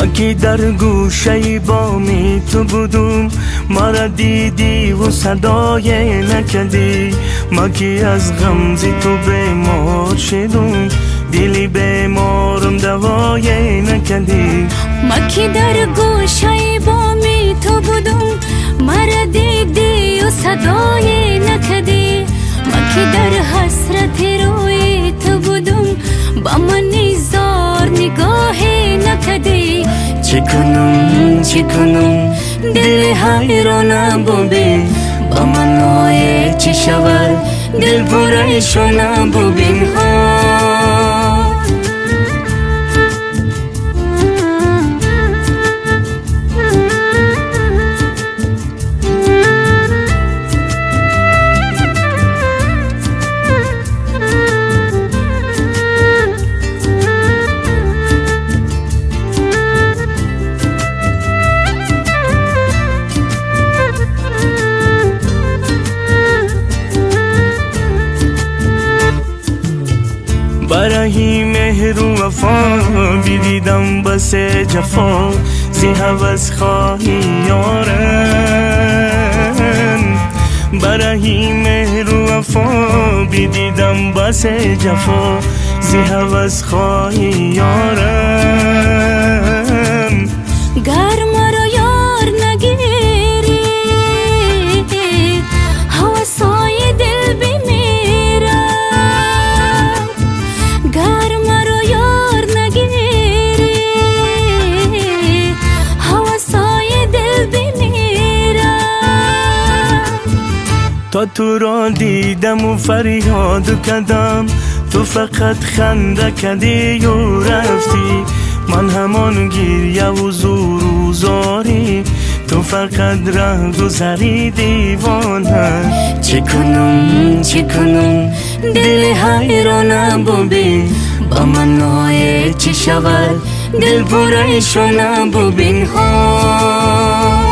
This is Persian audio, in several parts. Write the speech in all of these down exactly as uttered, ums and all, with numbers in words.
ما که در گوشه بامی تو بودم، ما را دیدی و صدای نکردی. ما که از غمزی تو بیمار شدم، دلی بیمارم دوای نکردی. ما که در گوشه بامی تو بودم، ما را دیدی و صدای نکردی. ما که در حسرت روی تو بودم، با من نیزار نگاه نکردی. چه کنم چه کنم دل حیرانم ببین، با من های چی شود دل پریشانم ببین ها. برای مهر و وفا بیدیدم بس جفا، زی هوس خواهی یارم. برای مهر و وفا بیدیدم بس جفا، زی هوس خواهی یارم. گر مرا یار نگیری هوسای دل بمیرم. گر مرا یار نگیری هوسای دل بمیرم. تا تو را دیدم و فریاد کردم، تو فقط خنده کردی و رفتی. من همان گریه و زور و زاری، تو فقط ره گذری دیوانه. چه کنم چه کنم دل حیرانم ببین، با من های چی شود دل پریشانم ببین ها.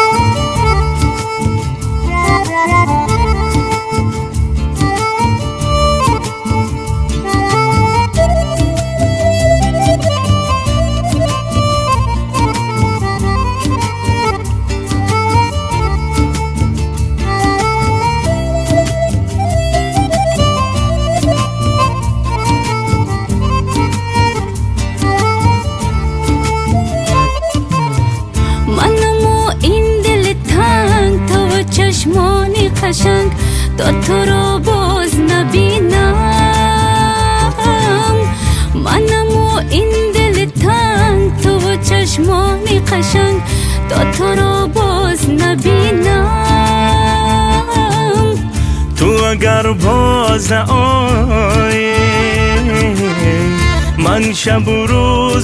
چشمانی قشنگ تا تو رو باز نبینم. منم و این دل تنگ، تو و چشمانی قشنگ تا تو رو باز نبینم. تو اگر باز نآیی من شب و روز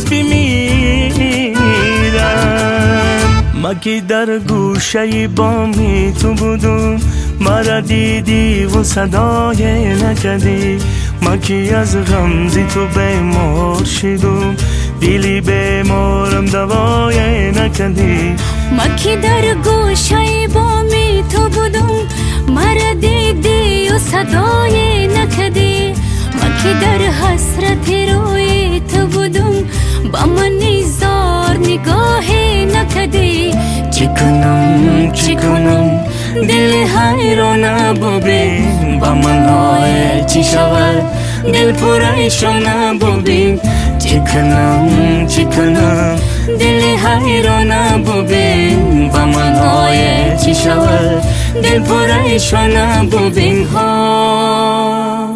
بمیرم. ما که در گوشه بامی تو بودم، ما را دیدی و صدای نکردی. ما که از غمزی تو بیمار شدم، دلی بیمارم دوای نکردی. ما که در گوشه بامی تو بودم، ما را دیدی و صدای نکردی. ما که در حسرت روی تو بودم، با من نیزار نگاه نکردی. چه کنم چه کنم دل حیرانم ببین، با من های چی شود دل پریشانم ببین. چه کنم چه کنم دل حیرانم ببین، با من های چی شود دل پریشانم ببین ها.